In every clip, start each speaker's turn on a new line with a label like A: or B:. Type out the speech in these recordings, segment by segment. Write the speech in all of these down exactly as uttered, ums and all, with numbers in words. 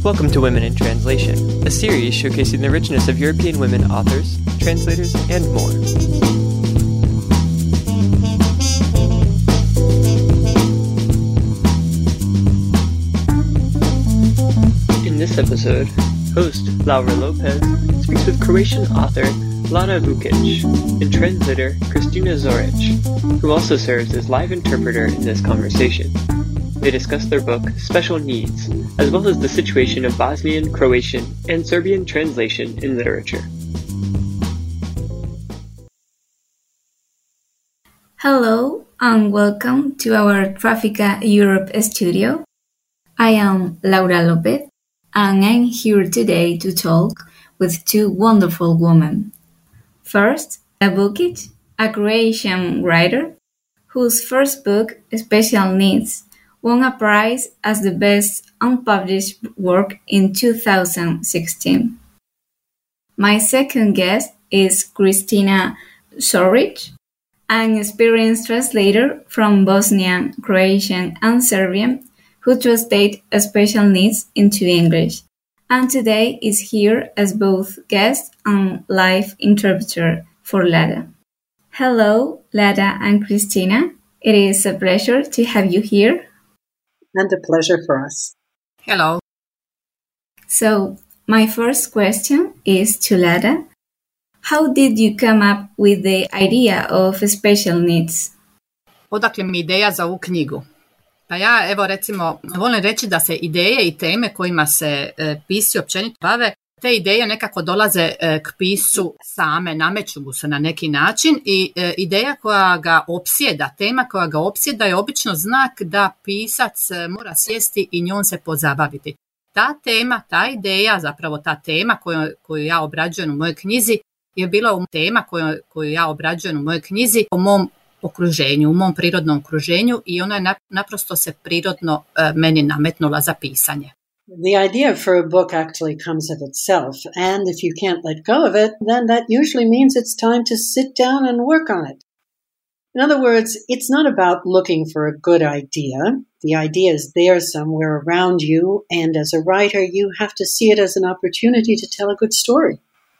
A: Welcome to Women in Translation, a series showcasing the richness of European women authors, translators, and more. In this episode, host Laura Lopez speaks with Croatian author Lada Vukic and translator Kristina Zoric, who also serves as live interpreter in this conversation. They discuss their book, Special Needs, as well as the situation of Bosnian, Croatian, and Serbian translation in literature.
B: Hello and welcome to our Traffica Europe studio. I am Laura Lopez and I'm here today to talk with two wonderful women. First, Lada Vukic, a Croatian writer whose first book, Special Needs, won a prize as the best unpublished work in two thousand sixteen. My second guest is Kristina Zoric, an experienced translator from Bosnian, Croatian, and Serbian who translated Special Needs into English, and today is here as both guest and live interpreter for Lada. Hello, Lada and Kristina. It is a pleasure to have you here.
C: And a pleasure for us.
D: Hello.
B: So, my first question is to Lada. How did you come up with the idea of Special Needs?
D: Odakle mi ideja za ovu knjigu? Pa ja, evo recimo, volim reći da se ideje i teme kojima se e, pisci općenito bave, te ideje nekako dolaze e, k piscu same, nameću mu se na neki način i e, ideja koja ga opsjeda, tema koja ga opsjeda je obično znak da pisac e, mora sjesti i njom se pozabaviti. Ta tema, ta ideja, zapravo ta tema koju, koju ja obrađujem u mojoj knjizi je bila tema koju, koju ja obrađujem u mojoj knjizi o mom okruženju, u mom prirodnom okruženju i ona je naprosto se prirodno e, meni nametnula za pisanje.
C: The idea for a book actually comes of itself, and if you can't let go of it, then that usually means it's time to sit down and work on it. In other words, it's not about looking for a good idea. The idea is there somewhere around you, and as a writer, you have to see it as an opportunity to tell a good story.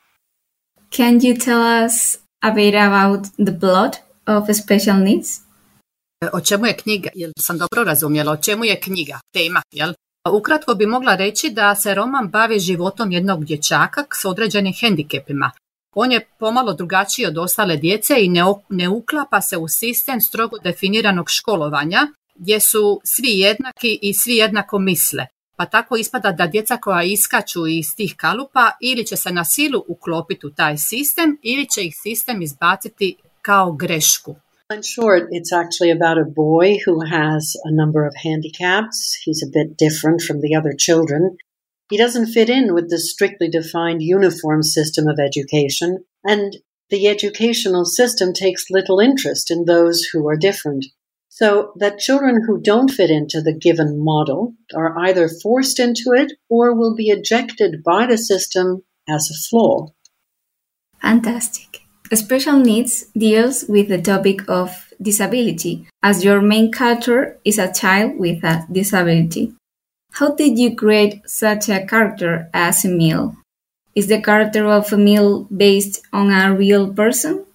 B: Can you tell us a bit about the plot of Special Needs?
D: O čemu je knjiga? Jel sam dobro razumjela? O čemu je knjiga? Tema, jel? Ukratko bi mogla reći da se roman bavi životom jednog dječaka s određenim hendikepima. On je pomalo drugačiji od ostale djece i ne, ne uklapa se u sistem strogo definiranog školovanja, gdje su svi jednaki i svi jednako misle. Pa tako ispada da djeca koja iskaču iz tih kalupa ili će se na silu uklopiti u taj sistem ili će ih sistem izbaciti kao grešku.
C: In short, it's actually about a boy who has a number of handicaps. He's a bit different from the other children. He doesn't fit in with the strictly defined uniform system of education, and the educational system takes little interest in those who are different. So that children who don't fit into the given model are either forced into it or will be ejected by the system as a flaw.
B: Fantastic. Special Needs deals with the topic of disability, as your main character is a child with a disability. How did you create such a character as Emil? Is the character of Emil based on a real person?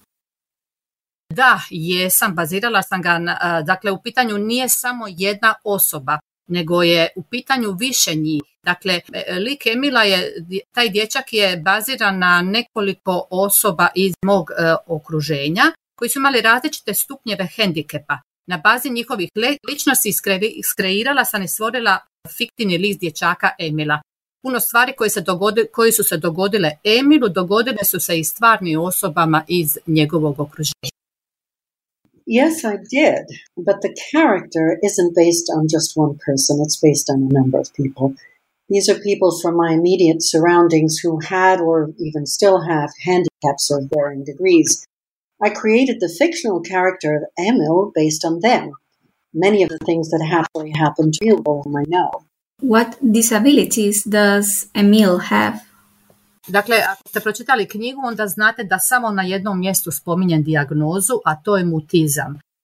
D: Da, jesam, bazirala sam ga, na, dakle u pitanju nije samo jedna osoba, nego je u pitanju više njih. Dakle, lik Emila je, taj dječak je baziran na nekoliko osoba iz mog e, okruženja koji su imali različite stupnjeve hendikepa. Na bazi njihovih le, ličnosti iskreirala sam i stvorila fiktivni list dječaka Emila. Puno stvari koje, se dogodi, koje su se dogodile Emilu, dogodile su se i stvarnim osobama iz njegovog okruženja.
C: Yes, I did, but the character isn't based on just one person, it's based on a number of people. These are people from my immediate surroundings who had or even still have handicaps of varying degrees. I created the fictional character of Emil based on them. Many of the things that happily happened to real whom I know.
B: What disabilities does Emil have?
D: Dakle, ako ste pročitali knjigu, onda znate da samo na jednom mjestu spominjem dijagnozu, a to je mutizam.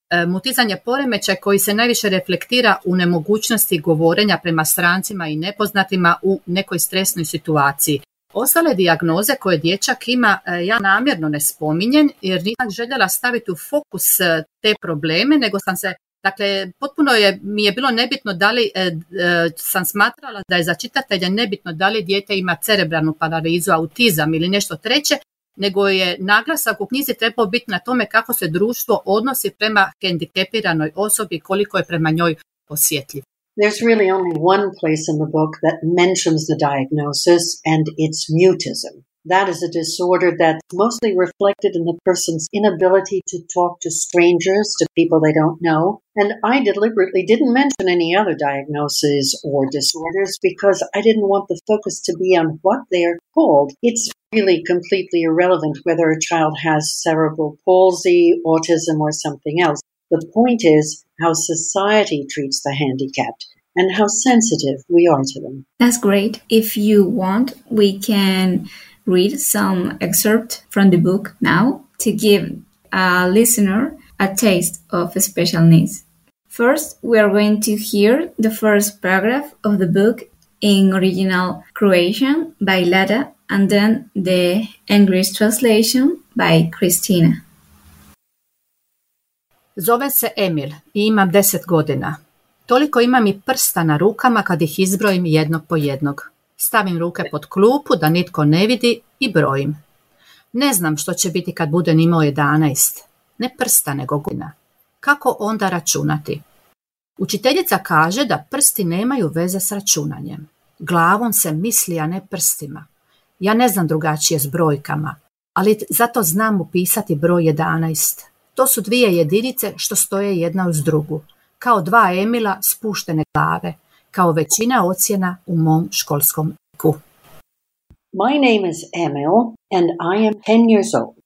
D: Mutizam je poremećaj koji se najviše reflektira u nemogućnosti govorenja prema strancima i nepoznatima u nekoj stresnoj situaciji. Ostale dijagnoze koje dječak ima ja namjerno ne spominjem jer nisam željela staviti u fokus te probleme, nego sam se, dakle, potpuno je, mi je bilo nebitno da li e, e, sam smatrala da je za čitatelja nebitno da li dijete ima cerebralnu paralizu, autizam ili nešto treće, nego je naglasak u knjizi trebao biti na tome kako se društvo odnosi prema hendikepiranoj osobi, koliko je prema njoj osjetljiv.
C: There's really only one place in the book that mentions the diagnosis, and it's mutism. That is a disorder that's mostly reflected in the person's inability to talk to strangers, to people they don't know. And I deliberately didn't mention any other diagnoses or disorders because I didn't want the focus to be on what they are called. It's really completely irrelevant whether a child has cerebral palsy, autism, or something else. The point is how society treats the handicapped and how sensitive we are to them.
B: That's great. If you want, we can read some excerpt from the book now to give a listener a taste of special needs. First, we are going to hear the first paragraph of the book in original Croatian by Lada and then the English translation by Kristina.
D: Zovem se Emil i imam deset godina. Toliko imam i prsta na rukama kad ih izbrojim jednog po jednog. Stavim ruke pod klupu da nitko ne vidi i brojim. Ne znam što će biti kad budem imao jedanaest. Ne prsta nego godina. Kako onda računati? Učiteljica kaže da prsti nemaju veze s računanjem. Glavom se misli, a ne prstima. Ja ne znam drugačije s brojkama, ali zato znam upisati broj jedanaest. To su dvije jedinice što stoje jedna uz drugu, kao dva Emila spuštene glave, kao većina ocjena u mom školskom I Q.
C: My name is Emil and I am ten years old.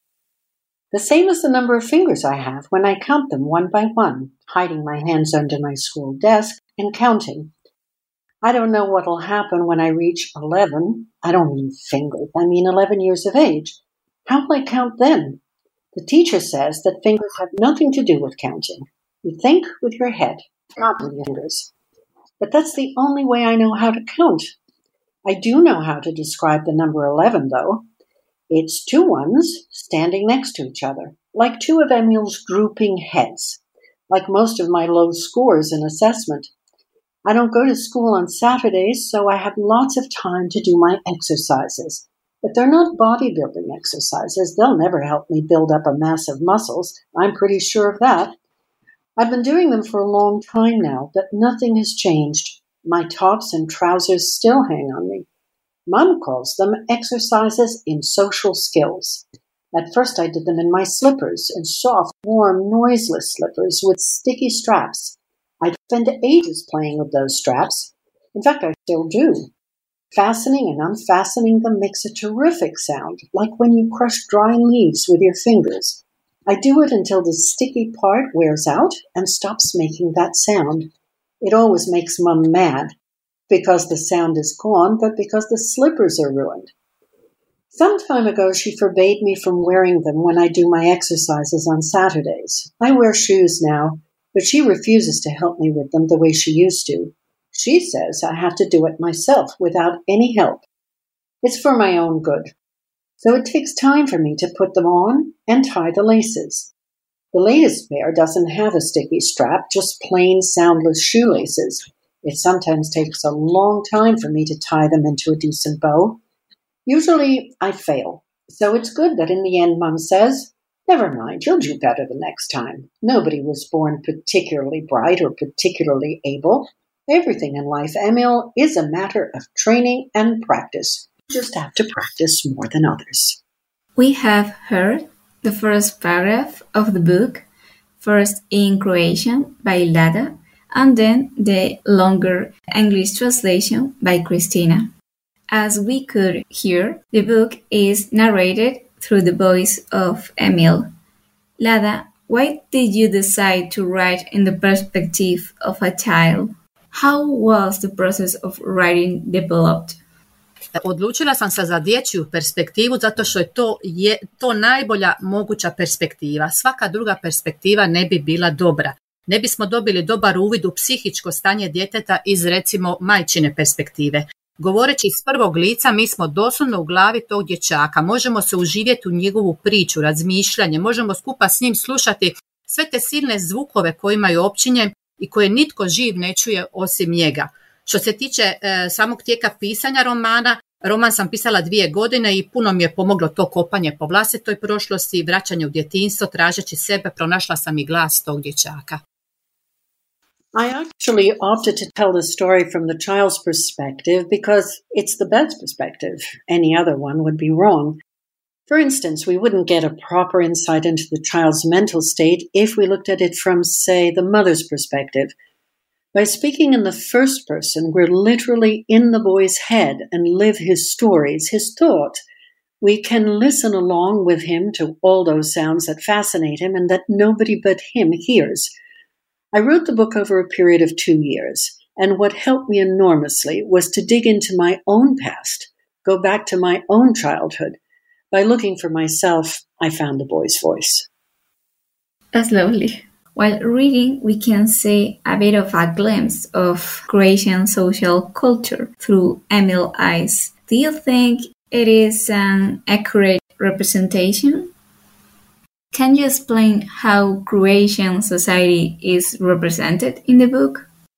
C: The same as the number of fingers I have when I count them one by one, hiding my hands under my school desk and counting. I don't know what will happen when I reach eleven. I don't mean fingers, I mean eleven years of age. How will I count then? The teacher says that fingers have nothing to do with counting. You think with your head, not with your fingers. But that's the only way I know how to count. I do know how to describe the number eleven, though. It's two ones standing next to each other, like two of Emil's drooping heads, like most of my low scores in assessment. I don't go to school on Saturdays, so I have lots of time to do my exercises. But they're not bodybuilding exercises. They'll never help me build up a mass of muscles. I'm pretty sure of that. I've been doing them for a long time now, but nothing has changed. My tops and trousers still hang on me. Mom calls them exercises in social skills. At first I did them in my slippers, in soft, warm, noiseless slippers with sticky straps. I'd spend ages playing with those straps. In fact, I still do. Fastening and unfastening them makes a terrific sound, like when you crush dry leaves with your fingers. I do it until the sticky part wears out and stops making that sound. It always makes Mum mad, because the sound is gone, but because the slippers are ruined. Some time ago, she forbade me from wearing them when I do my exercises on Saturdays. I wear shoes now, but she refuses to help me with them the way she used to. She says I have to do it myself without any help. It's for my own good. So it takes time for me to put them on and tie the laces. The latest pair doesn't have a sticky strap, just plain soundless shoelaces. It sometimes takes a long time for me to tie them into a decent bow. Usually I fail, so it's good that in the end Mum says, never mind, you'll do better the next time. Nobody was born particularly bright or particularly able. Everything in life, Emil, is a matter of training and practice. You just have to practice more than others.
B: We have heard the first paragraph of the book, first in Croatian by Lada, and then the longer English translation by Kristina. As we could hear, the book is narrated through the voice of Emil. Lada, why did you decide to write in the perspective of a child? How was the process of writing developed?
D: Odlučila sam se za dječju perspektivu zato što je to, je to najbolja moguća perspektiva. Svaka druga perspektiva ne bi bila dobra. Ne bismo dobili dobar uvid u psihičko stanje djeteta iz recimo majčine perspektive. Govoreći iz prvog lica, mi smo doslovno u glavi tog dječaka. Možemo se uživjeti u njegovu priču, razmišljanje, možemo skupa s njim slušati sve te silne zvukove koje imaju općinje i koje nitko živ ne čuje osim njega. Što se tiče e, samog tijeka pisanja romana, roman sam pisala dvije godine i puno mi je pomoglo to kopanje po vlastitoj prošlosti, vraćanje u djetinjstvo, tražeći sebe, pronašla sam i glas tog dječaka.
C: I actually opted to tell the story from the child's perspective because it's the best perspective. Any other one would be wrong. For instance, we wouldn't get a proper insight into the child's mental state if we looked at it from, say, the mother's perspective. By speaking in the first person, we're literally in the boy's head and live his stories, his thought. We can listen along with him to all those sounds that fascinate him and that nobody but him hears. I wrote the book over a period of two years, and what helped me enormously was to dig into my own past, go back to my own childhood. By looking for myself, I found the boy's voice.
B: That's lovely. While reading, we can see a bit of a glimpse of Croatian social culture through Emil's eyes. Do you think it is an accurate representation? Can you explain how Croatian society is represented in the book?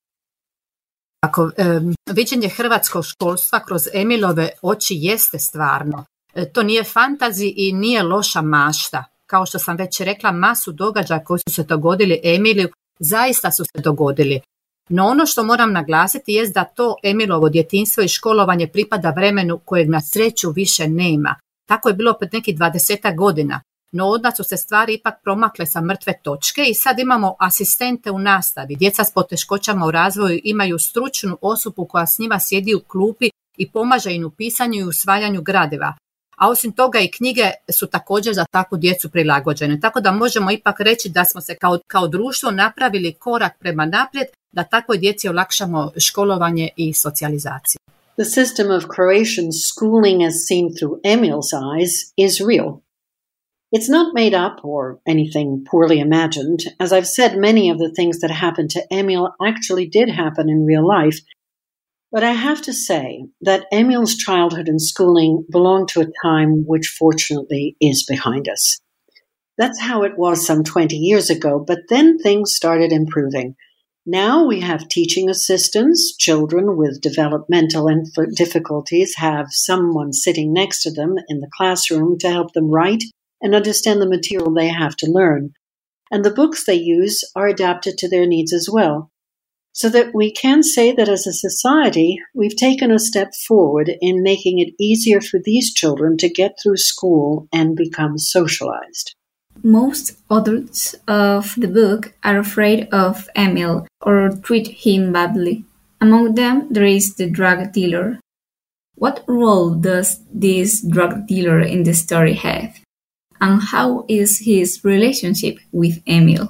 D: Ako um, viđenje hrvatskog školstva kroz Emilove oči jeste stvarno. E, to nije fantazi i nije loša mašta. Kao što sam već rekla, masu događaja koji su se dogodili Emiliju zaista su se dogodili. No ono što moram naglasiti jest da to Emilovo djetinjstvo i školovanje pripada vremenu kojeg na sreću više nema. Tako je bilo pred nekih dvadesetak godina. No odmah su se stvari ipak promakle sa mrtve točke i sad imamo asistente u nastavi. Djeca s poteškoćama u razvoju imaju stručnu osobu koja s njima sjedi u klupi i pomaže im u pisanju i usvajanju gradiva. A osim toga i knjige su također za takvu djecu prilagođene. Tako da možemo ipak reći da smo se kao, kao društvo napravili korak prema naprijed da takvoj djeci olakšamo školovanje i socijalizaciju.
C: The system of Croatian schooling as seen through Emil's eyes is real. It's not made up or anything poorly imagined. As I've said, many of the things that happened to Emil actually did happen in real life. But I have to say that Emil's childhood and schooling belong to a time which fortunately is behind us. That's how it was some twenty years ago, but then things started improving. Now we have teaching assistants. Children with developmental difficulties have someone sitting next to them in the classroom to help them write and understand the material they have to learn. And the books they use are adapted to their needs as well. So that we can say that as a society, we've taken a step forward in making it easier for these children to get through school and become socialized.
B: Most adults of the book are afraid of Emil or treat him badly. Among them, there is the drug dealer. What role does this drug dealer in the story have? And how is his relationship with Emil?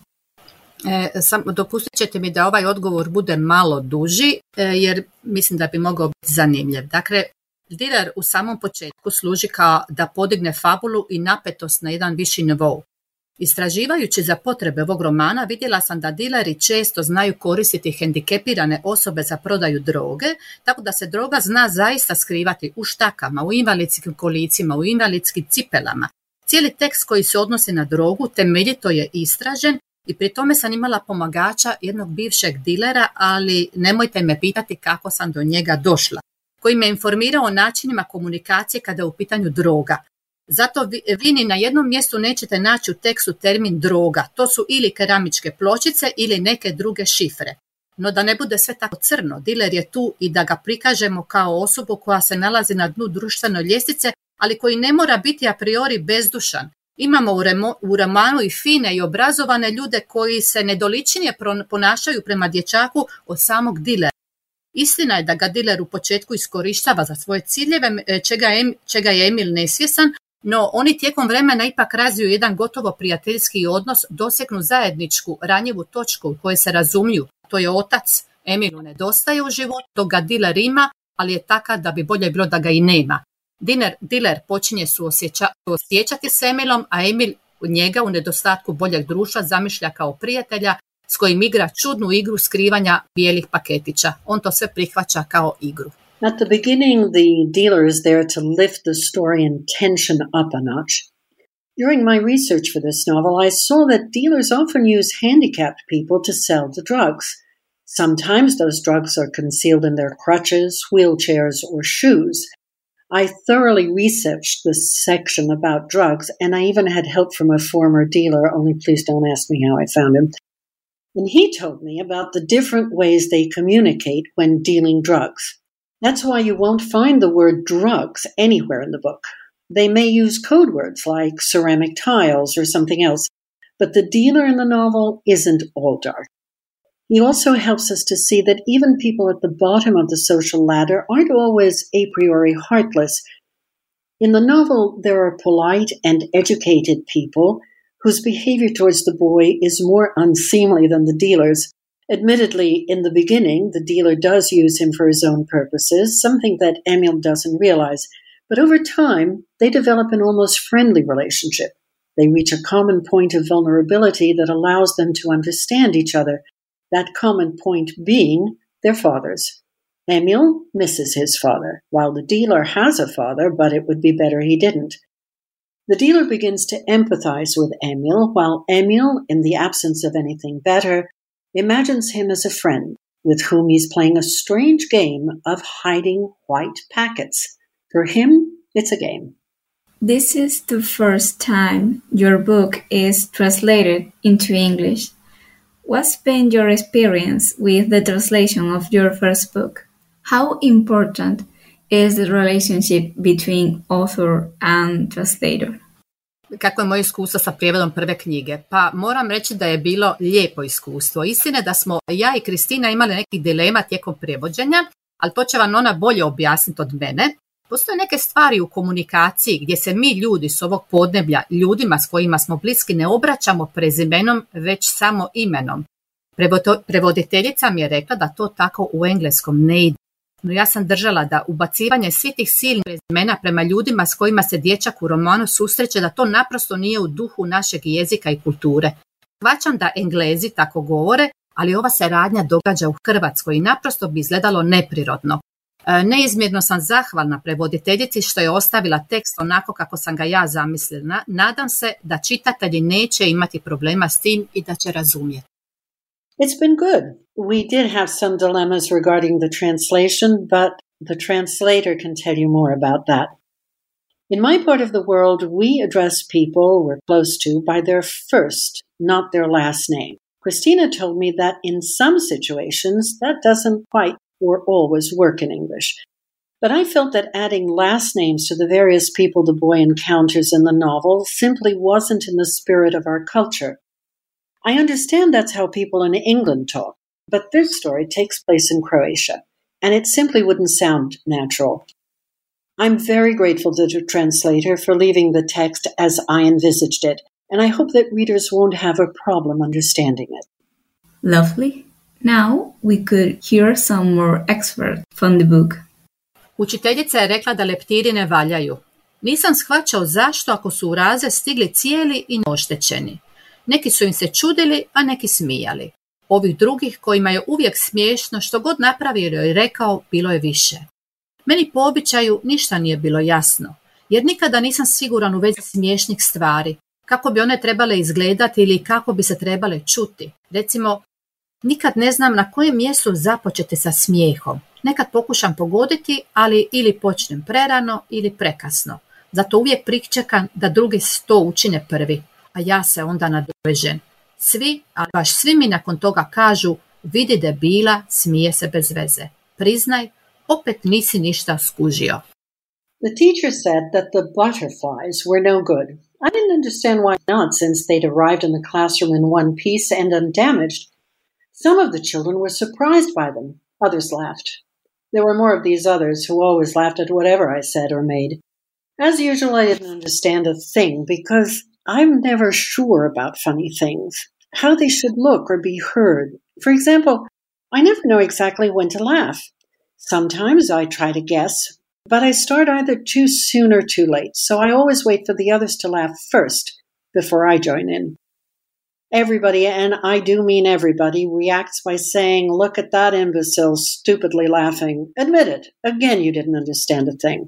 D: E, sam, dopustit ćete mi da ovaj odgovor bude malo duži, e, jer mislim da bi mogao biti zanimljiv. Dakle, diler u samom početku služi kao da podigne fabulu i napetost na jedan viši nivou. Istraživajući za potrebe ovog romana, vidjela sam da dileri često znaju koristiti hendikepirane osobe za prodaju droge, tako da se droga zna zaista skrivati u štakama, u invalidskim kolicima, u invalidskim cipelama. Cijeli tekst koji se odnosi na drogu temeljito je istražen i pri tome sam imala pomagača jednog bivšeg dilera, ali nemojte me pitati kako sam do njega došla, koji me informirao o načinima komunikacije kada je u pitanju droga. Zato vi, vi ni na jednom mjestu nećete naći u tekstu termin droga. To su ili keramičke pločice ili neke druge šifre. No da ne bude sve tako crno, diler je tu i da ga prikažemo kao osobu koja se nalazi na dnu društvene ljestvice, ali koji ne mora biti a priori bezdušan. Imamo u, remo, u romanu i fine i obrazovane ljude koji se nedoličnije ponašaju prema dječaku od samog dilera. Istina je da ga diler u početku iskorištava za svoje ciljeve, čega je, čega je Emil nesvjestan, no oni tijekom vremena ipak razviju jedan gotovo prijateljski odnos, dosegnu zajedničku ranjivu točku u kojoj se razumiju. To je otac. Emilu nedostaje u životu, to ga diler ima, ali je takav da bi bolje bilo da ga i nema. Diler, diler počinje suosjeća, suosjećati s Emilom, a Emil njega u nedostatku boljeg društva zamišlja kao prijatelja s kojim igra čudnu igru skrivanja bijelih paketića. On to sve prihvaća kao igru.
C: At the beginning, the dealer is there to lift the story and tension up a notch. During my research for this novel, I saw that dealers often use handicapped people to sell the drugs. Sometimes those drugs are concealed in their crutches, wheelchairs, or shoes. I thoroughly researched this section about drugs, and I even had help from a former dealer, only please don't ask me how I found him. And he told me about the different ways they communicate when dealing drugs. That's why you won't find the word drugs anywhere in the book. They may use code words like ceramic tiles or something else, but the dealer in the novel isn't all dark. He also helps us to see that even people at the bottom of the social ladder aren't always a priori heartless. In the novel, there are polite and educated people whose behavior towards the boy is more unseemly than the dealer's. Admittedly, in the beginning, the dealer does use him for his own purposes, something that Emil doesn't realize. But over time, they develop an almost friendly relationship. They reach a common point of vulnerability that allows them to understand each other, that common point being their fathers. Emil misses his father, while the dealer has a father, but it would be better he didn't. The dealer begins to empathize with Emil, while Emil, in the absence of anything better, imagines him as a friend with whom he's playing a strange game of hiding white packets. For him, it's a game.
B: This is the first time your book is translated into English. What's been your experience with the translation of your first book? How important is the relationship between author and translator?
D: Kako je moje iskustvo sa prijevodom prve knjige? Pa moram reći da je bilo lijepo iskustvo. Istina je da smo ja i Kristina imali nekih dilema tijekom prijevođenja, ali to će vam ona bolje objasniti od mene. Postoje neke stvari u komunikaciji gdje se mi ljudi s ovog podneblja, ljudima s kojima smo bliski, ne obraćamo prezimenom, već samo imenom. Prevoditeljica mi je rekla da to tako u engleskom ne ide. No ja sam držala da ubacivanje svih tih silnih prezimena prema ljudima s kojima se dječak u romanu susreće, da to naprosto nije u duhu našeg jezika i kulture. Shvaćam da Englezi tako govore, ali ova se radnja događa u Hrvatskoj i naprosto bi izgledalo neprirodno. Neizmjerno sam zahvalna prevoditeljici što je ostavila tekst onako kako sam ga ja zamislila. Nadam se da čitatelji neće imati problema s tim i da će razumjeti.
C: It's been good. We did have some dilemmas regarding the translation, but the translator can tell you more about that. In my part of the world, we address people we're close to by their first, not their last name. Christina told me that in some situations that doesn't quite or always work in English. But I felt that adding last names to the various people the boy encounters in the novel simply wasn't in the spirit of our culture. I understand that's how people in England talk, but this story takes place in Croatia, and it simply wouldn't sound natural. I'm very grateful to the translator for leaving the text as I envisaged it, and I hope that readers won't have a problem understanding it.
B: Lovely. Now we could hear some more excerpts from the book.
D: Učiteljica je rekla da leptiri ne valjaju. Nisam shvaćao zašto ako su u razred stigli cijeli i neoštećeni. Neki su im se čudili, a neki smijali. Ovih drugih kojima je uvijek smiješno što god napravio i rekao bilo je više. Meni po običaju ništa nije bilo jasno, jer nikada nisam siguran u vezi smiješnih stvari, kako bi one trebale izgledati ili kako bi se trebale čuti. Recimo, nikad ne znam na kojem mjestu započeti sa smijehom. Nekad pokušam pogoditi, ali ili počnem prerano ili prekasno. Zato uvijek pričekam da drugi to učine prvi, a ja se onda nadovežem. Svi, ali baš svi mi nakon toga kažu, vidi debila, smije se bez veze. Priznaj, opet nisi ništa skužio.
C: The teacher said that the butterflies were no good. I didn't understand why not, since they'd arrived in the classroom in one piece and undamaged. Some of the children were surprised by them. Others laughed. There were more of these others who always laughed at whatever I said or made. As usual, I didn't understand a thing because I'm never sure about funny things, how they should look or be heard. For example, I never know exactly when to laugh. Sometimes I try to guess, but I start either too soon or too late, so I always wait for the others to laugh first before I join in. Everybody, and I do mean everybody, reacts by saying, "Look at that imbecile stupidly laughing. Admit it. Again, you didn't understand a thing."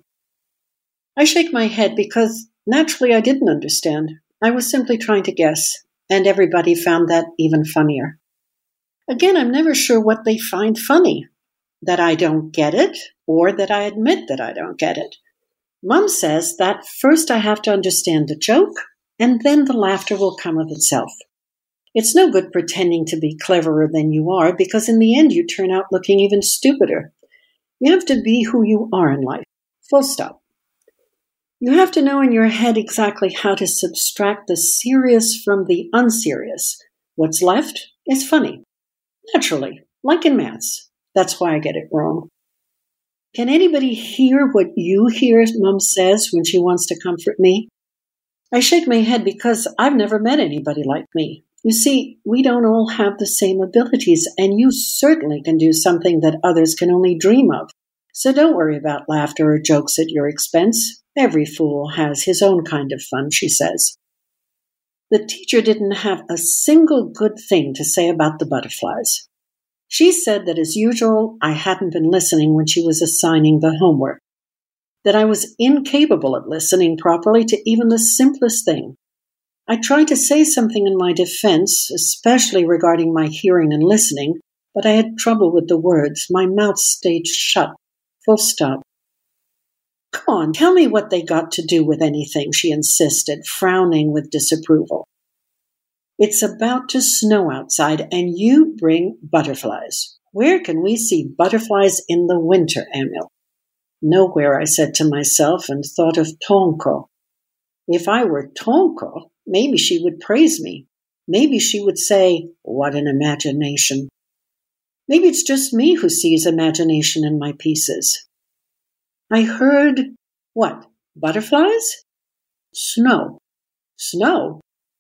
C: I shake my head because naturally I didn't understand. I was simply trying to guess, and everybody found that even funnier. Again, I'm never sure what they find funny. That I don't get it, or that I admit that I don't get it. Mom says that first I have to understand the joke, and then the laughter will come of itself. It's no good pretending to be cleverer than you are, because in the end you turn out looking even stupider. You have to be who you are in life. Full stop. You have to know in your head exactly how to subtract the serious from the unserious. What's left is funny. Naturally, like in maths. That's why I get it wrong. Can anybody hear what you hear, Mom says when she wants to comfort me? I shake my head because I've never met anybody like me. You see, we don't all have the same abilities, and you certainly can do something that others can only dream of. So don't worry about laughter or jokes at your expense. Every fool has his own kind of fun, she says. The teacher didn't have a single good thing to say about the butterflies. She said that, as usual, I hadn't been listening when she was assigning the homework, that I was incapable of listening properly to even the simplest thing. I tried to say something in my defense, especially regarding my hearing and listening, but I had trouble with the words. My mouth stayed shut. Full stop. "Come on, tell me what they got to do with anything," she insisted, frowning with disapproval. "It's about to snow outside, and you bring butterflies. Where can we see butterflies in the winter, Emil?" "Nowhere," I said to myself, and thought of Tonko. If I were Tonko, maybe she would praise me. Maybe she would say, "What an imagination." Maybe it's just me who sees imagination in my pieces. I heard, what, butterflies? Snow. Snow?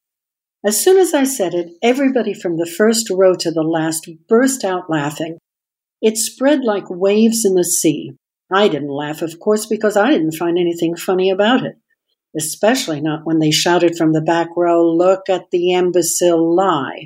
C: As soon as I said it, everybody from the first row to the last burst out laughing. It spread like waves in the sea. I didn't laugh, of course, because I didn't find anything funny about it. Especially not when they shouted from the back row, "Look at the imbecile lie."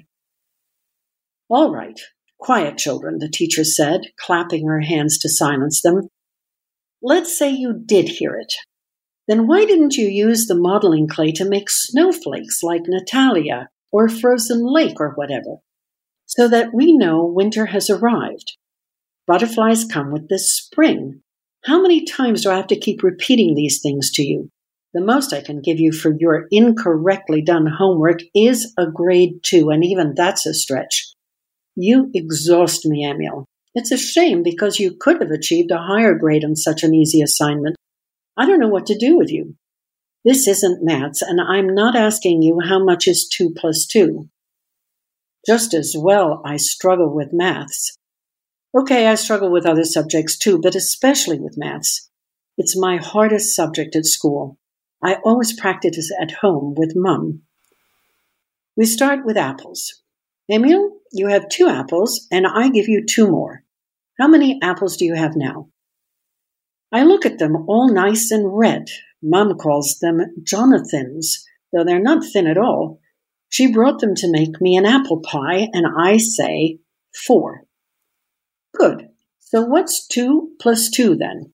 C: "All right, quiet, children," the teacher said, clapping her hands to silence them. "Let's say you did hear it. Then why didn't you use the modeling clay to make snowflakes like Natalia or Frozen Lake or whatever, so that we know winter has arrived? Butterflies come with the spring. How many times do I have to keep repeating these things to you? The most I can give you for your incorrectly done homework is a grade two, and even that's a stretch. You exhaust me, Emil. It's a shame because you could have achieved a higher grade on such an easy assignment. I don't know what to do with you. This isn't maths, and I'm not asking you how much is two plus two. Just as well I struggle with maths. Okay, I struggle with other subjects too, but especially with maths. It's my hardest subject at school. I always practice at home with Mum. We start with apples. Emil, you have two apples, and I give you two more. How many apples do you have now? I look at them all nice and red. Mum calls them Jonathans, though they're not thin at all. She brought them to make me an apple pie, and I say four. Good. So what's two plus two then?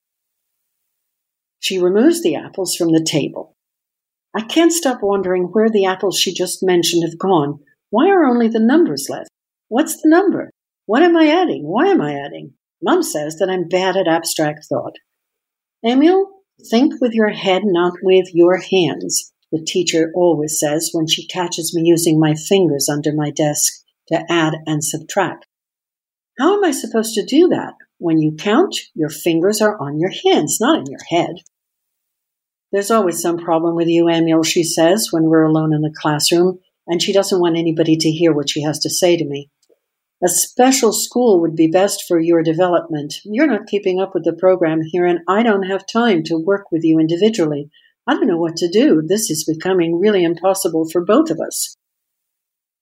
C: She removes the apples from the table. I can't stop wondering where the apples she just mentioned have gone. Why are only the numbers left? What's the number? What am I adding? Why am I adding? Mum says that I'm bad at abstract thought. Emil, think with your head, not with your hands, the teacher always says when she catches me using my fingers under my desk to add and subtract. How am I supposed to do that? When you count, your fingers are on your hands, not in your head. There's always some problem with you, Emil, she says when we're alone in the classroom, and she doesn't want anybody to hear what she has to say to me. A special school would be best for your development. You're not keeping up with the program here, and I don't have time to work with you individually. I don't know what to do. This is becoming really impossible for both of us.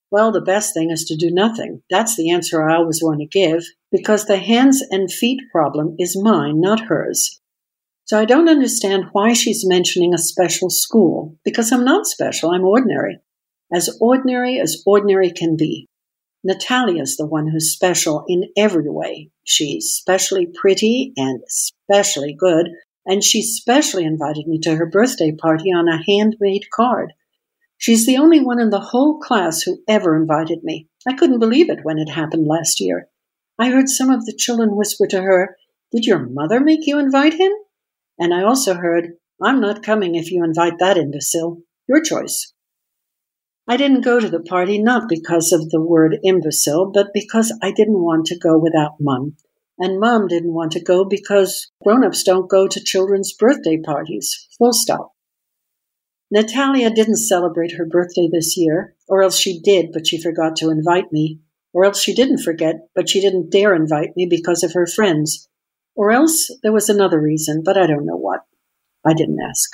C: Well, the best thing is to do nothing. That's the answer I always want to give, because the hands and feet problem is mine, not hers. So I don't understand why she's mentioning a special school, because I'm not special, I'm ordinary. As ordinary as ordinary can be. Natalia's the one who's special in every way. She's especially pretty and especially good, and she specially invited me to her birthday party on a handmade card. She's the only one in the whole class who ever invited me. I couldn't believe it when it happened last year. I heard some of the children whisper to her, "Did your mother make you invite him?" And I also heard, "I'm not coming if you invite that imbecile. Your choice." I didn't go to the party not because of the word imbecile, but because I didn't want to go without Mum. And Mum didn't want to go because grown-ups don't go to children's birthday parties. Full stop. Natalia didn't celebrate her birthday this year, or else she did, but she forgot to invite me. Or else she didn't forget, but she didn't dare invite me because of her friends. Or else there was another reason, but I don't know what. I didn't ask.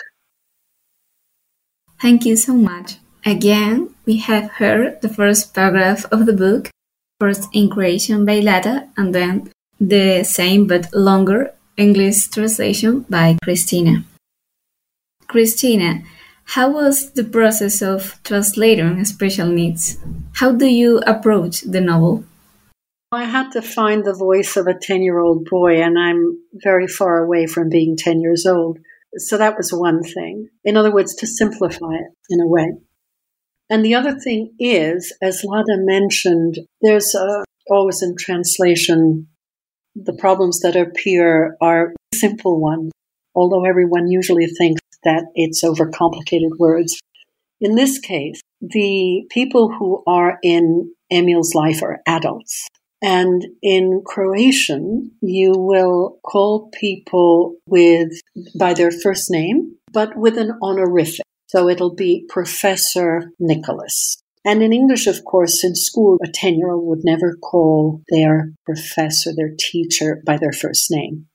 B: Thank you so much. Again, we have heard the first paragraph of the book, first in Croatian by Lada, and then the same but longer English translation by Christina. Christina, how was the process of translating Special Needs? How do you approach the novel?
C: I had to find the voice of a ten-year-old boy, and I'm very far away from being ten years old. So that was one thing. In other words, to simplify it in a way. And the other thing is, as Lada mentioned, there's uh, always in translation, the problems that appear are simple ones, although everyone usually thinks that it's overcomplicated words. In this case, the people who are in Emil's life are adults. And in Croatian, you will call people with by their first name, but with an honorific. So it'll be Professor Nicholas. And in English, of course, in school, a ten-year-old would never call their professor, their teacher, by their first name.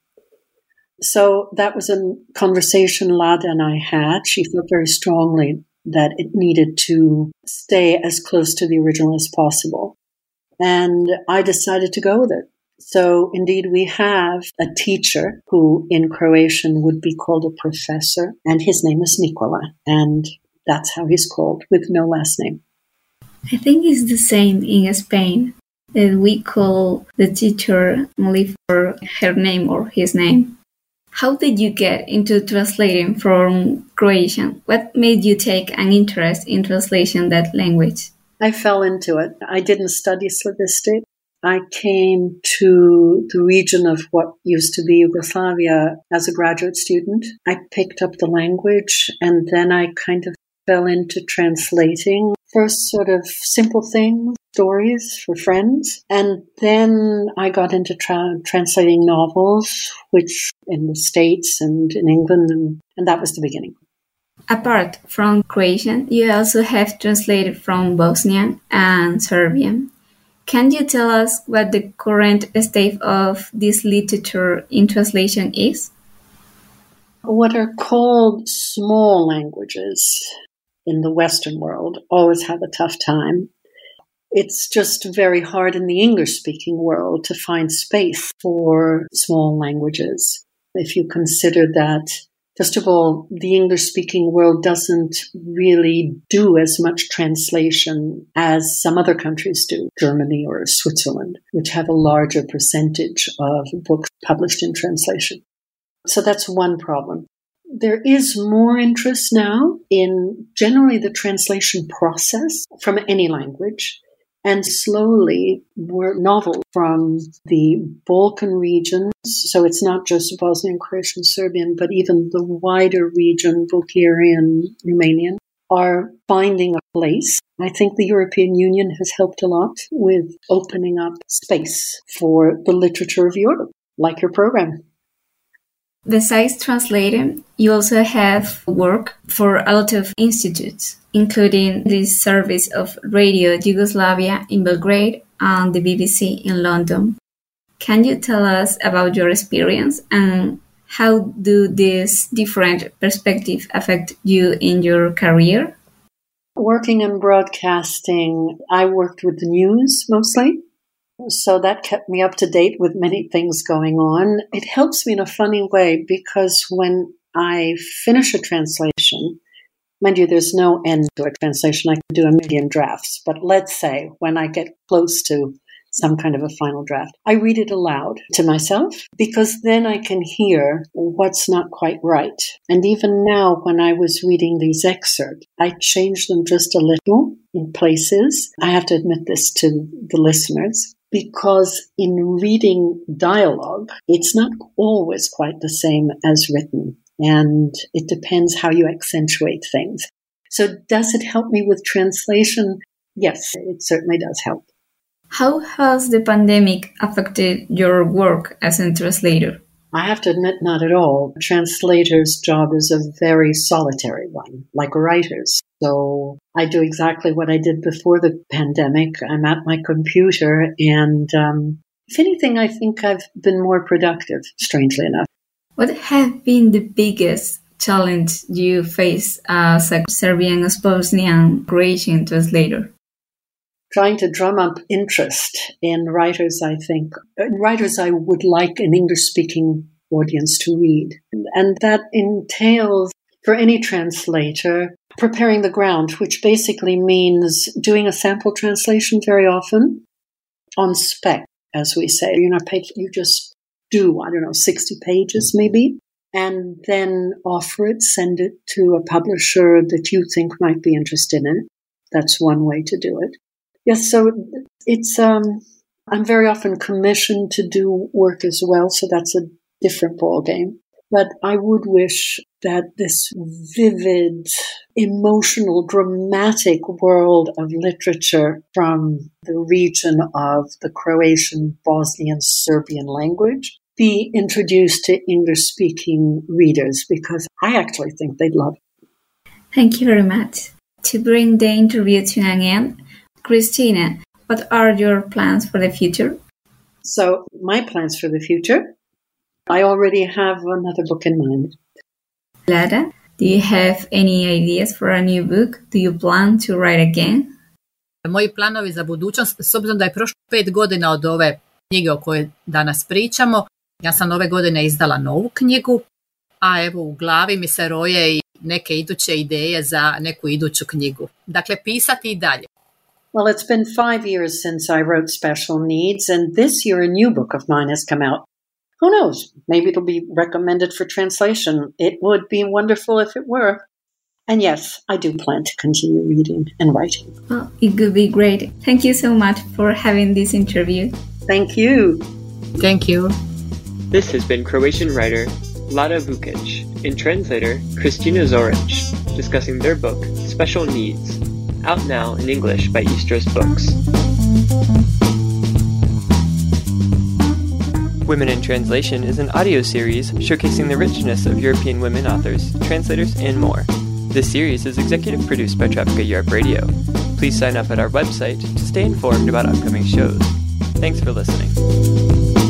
C: So that was a conversation Lada and I had. She felt very strongly that it needed to stay as close to the original as possible. And I decided to go with it. So indeed, we have a teacher who in Croatian would be called a professor, and his name is Nikola, and that's how he's called, with no last name.
B: I think it's the same in Spain, that we call the teacher only for her name or his name. How did you get into translating from Croatian? What made you take an interest in translating that language?
C: I fell into it. I didn't study Slavistic. I came to the region of what used to be Yugoslavia as a graduate student. I picked up the language, and then I kind of fell into translating. First sort of simple things, stories for friends. And then I got into tra- translating novels, which in the States and in England, and, and that was the beginning.
B: Apart from Croatian, you also have translated from Bosnian and Serbian. Can you tell us what the current state of this literature in translation is?
C: What are called small languages in the Western world always have a tough time. It's just very hard in the English-speaking world to find space for small languages. If you consider that, first of all, the English-speaking world doesn't really do as much translation as some other countries do, Germany or Switzerland, which have a larger percentage of books published in translation. So that's one problem. There is more interest now in generally the translation process from any language, and slowly more novels from the Balkan regions. So it's not just Bosnian, Croatian, Serbian, but even the wider region, Bulgarian, Romanian, are finding a place. I think the European Union has helped a lot with opening up space for the literature of Europe, like your program.
B: Besides translating, you also have work for a lot of institutes, including the service of Radio Yugoslavia in Belgrade and the B B C in London. Can you tell us about your experience and how do these different perspectives affect you in your career?
C: Working in broadcasting, I worked with the news mostly. So that kept me up to date with many things going on. It helps me in a funny way because when I finish a translation, mind you, there's no end to a translation. I can do a million drafts. But let's say when I get close to some kind of a final draft, I read it aloud to myself because then I can hear what's not quite right. And even now, when I was reading these excerpts, I changed them just a little in places. I have to admit this to the listeners. Because in reading dialogue, it's not always quite the same as written, and it depends how you accentuate things. So does it help me with translation? Yes, it certainly does help.
B: How has the pandemic affected your work as a translator?
C: I have to admit, not at all. A translator's job is a very solitary one, like writers. So I do exactly what I did before the pandemic. I'm at my computer, and um, if anything, I think I've been more productive, strangely enough.
B: What have been the biggest challenge you face as a Serbian, Bosnian, Croatian translator?
C: Trying to drum up interest in writers, I think, writers I would like an English-speaking audience to read. And that entails, for any translator, preparing the ground, which basically means doing a sample translation very often on spec, as we say. You're not paid, you just do, I don't know, sixty pages maybe, and then offer it, send it to a publisher that you think might be interested in it. That's one way to do it. Yes, so it's, um, I'm very often commissioned to do work as well, so that's a different ballgame. But I would wish that this vivid, emotional, dramatic world of literature from the region of the Croatian, Bosnian, Serbian language be introduced to English-speaking readers, because I actually think they'd love it.
B: Thank you very much. To bring the interview to an end, Christina, what are your plans for the future?
C: So, my plans for the future? I already have another book in mind.
B: Lara, do you have any ideas for a new book? Do you plan to write again?
D: Moji planovi za budućnost, s obzirom da je prošlo pet godina od ove knjige o kojoj danas pričamo, ja sam ove godine izdala novu knjigu, a evo u glavi mi se roje i neke iduće ideje za neku iduću knjigu. Dakle, pisati i dalje.
C: Well, it's been five years since I wrote Special Needs, and this year a new book of mine has come out. Who knows? Maybe it'll be recommended for translation. It would be wonderful if it were. And yes, I do plan to continue reading and writing.
B: Well, it would be great. Thank you so much for having this interview.
C: Thank you.
D: Thank you.
A: This has been Croatian writer Lada Vukic and translator Kristina Zoric discussing their book, Special Needs, out now in English by Istros Books. Women in Translation is an audio series showcasing the richness of European women authors, translators, and more. This series is executive produced by Traffica Europe Radio. Please sign up at our website to stay informed about upcoming shows. Thanks for listening.